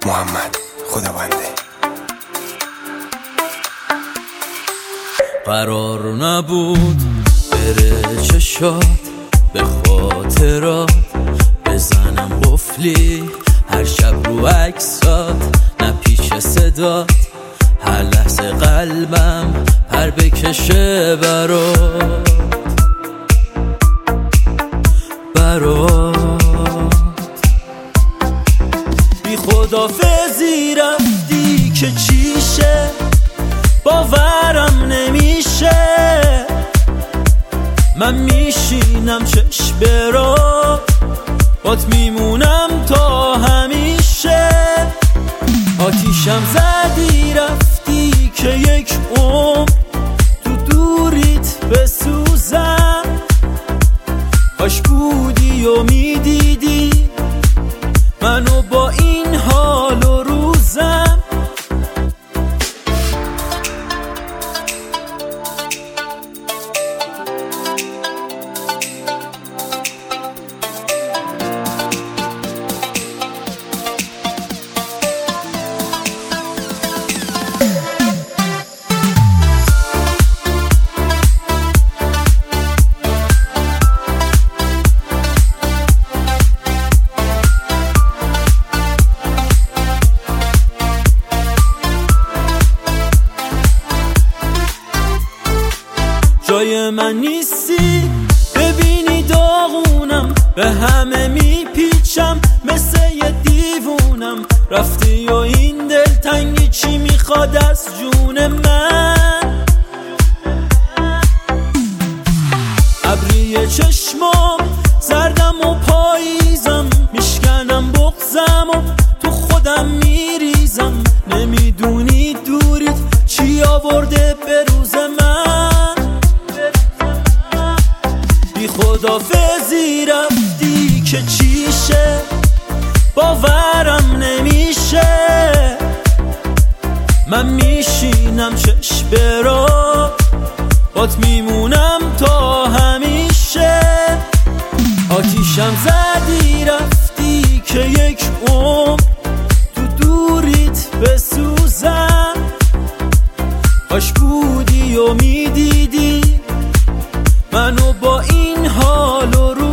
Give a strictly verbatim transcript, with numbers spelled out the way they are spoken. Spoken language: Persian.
محمد خداونده. قرار نبود بره چشات به خاطرات بزنم قفلی هر شب رو عکسات، نه پیش صدات هر لحظه قلبم پر بکشه برات برات. بی خدافزی رفتی که چیشه باورم نمیشه، من میشینم چشم برو بات میمونم تا همیشه. آتیشم زدی رفتی که یک عمر تو دوریت بسوزم، کاش بودی و میدیدی منو با این حال و روزم. جای من نیستی ببینی داغونم، به همه میپیچم مثل یه دیوونم. رفتی و این دلتنگی چی میخواد از جون من؟ ابری چشمام زردم و پاییزم، میشکنم بغزم و تو خودم میریزم. نمیدونی دوریت چی آورده به روز من. بی خدافزی رفتی که چیشه باورم نمیشه، من میشینم چشم برو بات میمونم تا همیشه. آتیشم زدی رفتی که یک عمر تو دوریت بسوزم، کاش بودی و میدیدی منو با این حال و رو